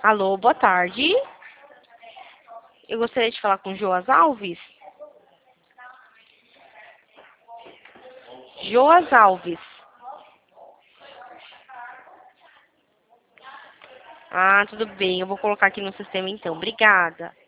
Alô, boa tarde. Eu gostaria de falar com Joas Alves. Joas Alves. Ah, tudo bem. Eu vou colocar aqui no sistema então. Obrigada.